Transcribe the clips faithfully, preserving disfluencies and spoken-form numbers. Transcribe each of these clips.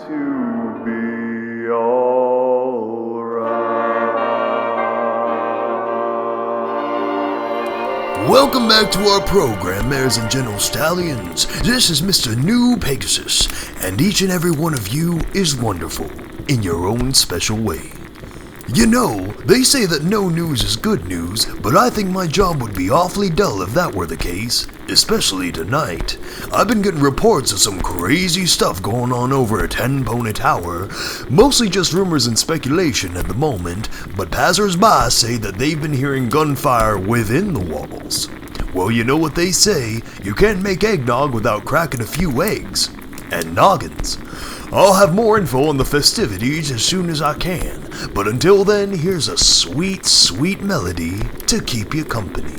to be alright. Welcome back to our program, Mares and Gentle Stallions. This is Mister New Pegasus, and each and every one of you is wonderful in your own special way. You know, they say that no news is good news, but I think my job would be awfully dull if that were the case, especially tonight. I've been getting reports of some crazy stuff going on over at Ten Pony Tower, mostly just rumors and speculation at the moment, but passers-by say that they've been hearing gunfire within the walls. Well, you know what they say, you can't make eggnog without cracking a few eggs. And noggins. I'll have more info on the festivities as soon as I can, but until then, here's a sweet, sweet melody to keep you company.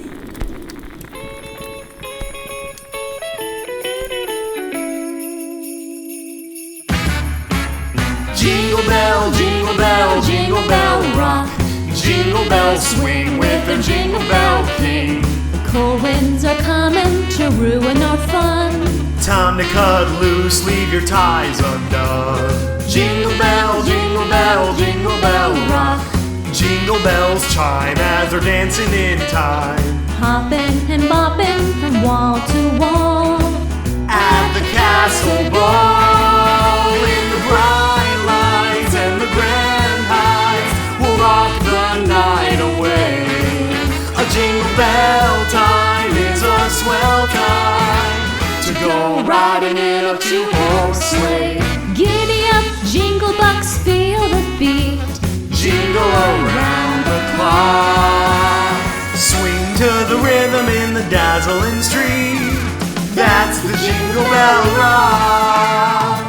Jingle bell, jingle bell, jingle bell rock. Jingle bells swing with the Jingle Bell King. The cold winds are coming to ruin our fun. Time to cut loose, leave your ties undone. Jingle bell, jingle bell, jingle bell rock. Jingle bells chime as they're dancing in time. Hopping and bopping from wall to wall. At the castle ball, in the bright lights and the grand heights, we'll rock the night away. A jingle bell time is a swell time to go riding in a two-horse sleigh. Giddy up, jingle bucks, feel the beat. Jingle around the clock. Swing to the rhythm in the dazzling street. That's the Jingle Bell Rock.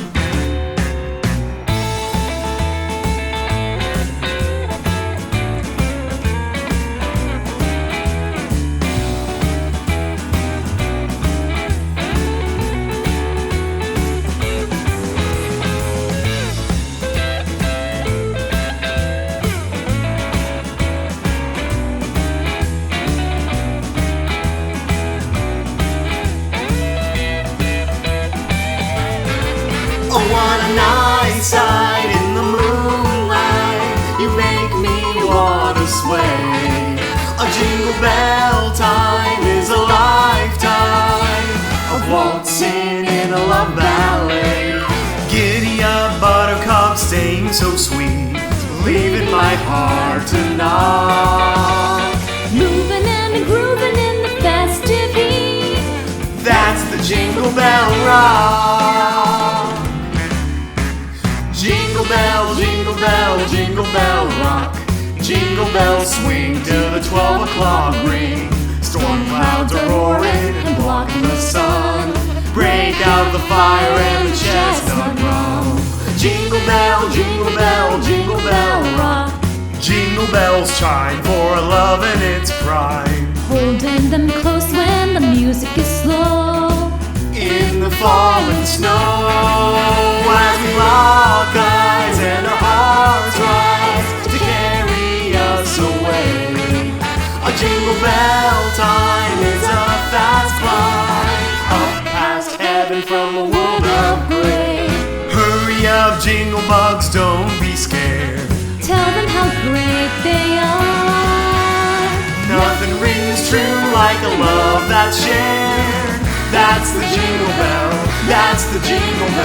Oh, what a nice sight in the moonlight. You make me wanna sway. A jingle bell time is a lifetime of waltzing in a love ballet. Giddy up, buttercup, staying so sweet, leaving my heart to knock. Moving and grooving in the festive heat. That's the Jingle Bell Rock. Jingle bell, jingle bell, jingle bell rock. Jingle bells swing till the twelve o'clock ring. Storm clouds are roaring and blocking the sun. Break out the fire and the chestnut rum. Jingle bell, jingle bell, jingle bell rock. Jingle bells chime for love in its prime. Holding them close when the music is slow. In the falling snow, as we lock eyes and our hearts rise to carry us away. A jingle bell time is a fast climb up past heaven from a world of gray. Hurry up, jingle bugs, don't be scared. Tell them how great they are. Nothing rings true like a love that's shared. That's the Jingle Bell, that's the Jingle